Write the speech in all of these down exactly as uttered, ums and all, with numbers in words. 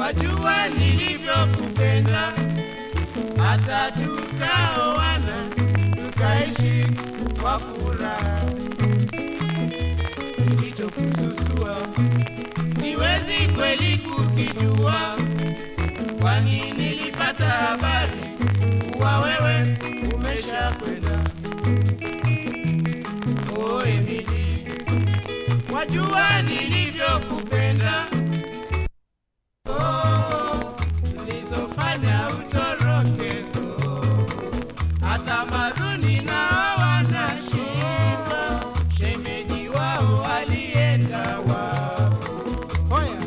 wajua nilivyokupenda, hata tukaoana tukaishi kwa furaha. Nilichokususua siwezi kweli kukijua, kwani nilipata habari kuwa wewe umeshakwenda. Oh Emily, wajua nilivyokupenda, oh, nilizofanya utoroke, oh, hata maruni nao wanashindwa, shemeji wao alienda wapi? Hoya!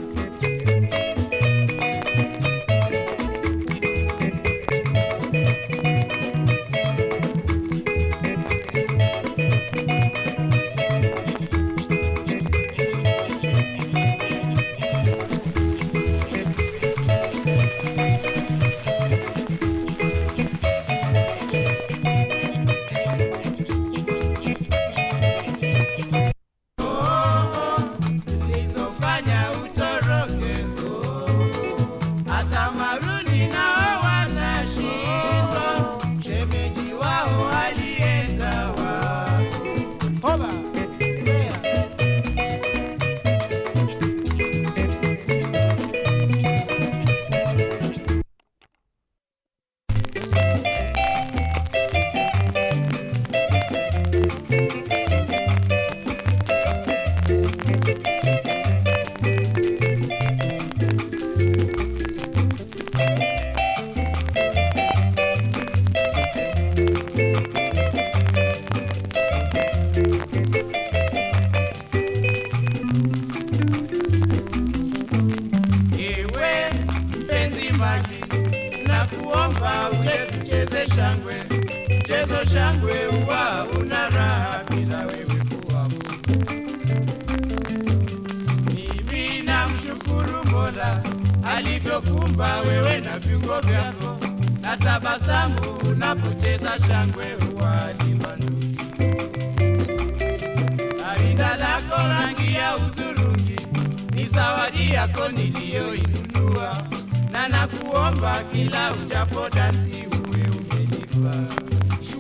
Na kuomba uje tucheze shangwe, mchezo shangwe uwa una raha bila wewe kuwapo. Mimi namshukuru Mola alivyokumba wewe na viungo vyako, na tabasamu unapocheza shangwe uwa libanduki. Arinda lako rangi ya udhurungi ni zawadi yako niliyoinunua, na nakuomba kila ujapo dansi uwe umenipa.